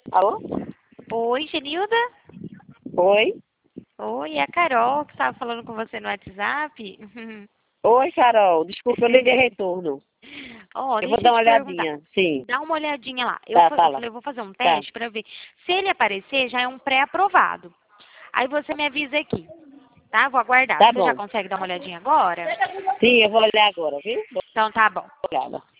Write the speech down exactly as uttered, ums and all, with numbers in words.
Alô? Oi, Genilda? Oi? Oi, é a Carol que estava falando com você no WhatsApp. Oi, Carol. Desculpa, eu liguei retorno. Ó, Eu vou deixa eu dar uma te perguntar. olhadinha. Sim. Dá uma olhadinha lá. Eu, Tá, fa- eu fala. falei, eu vou fazer um Tá. teste para ver. Se ele aparecer, já é um pré-aprovado. Aí você me avisa aqui, tá? Vou aguardar. Tá Você já bom. consegue dar uma olhadinha agora? Sim, eu vou olhar agora, viu? Vou Então tá bom. dar uma olhada.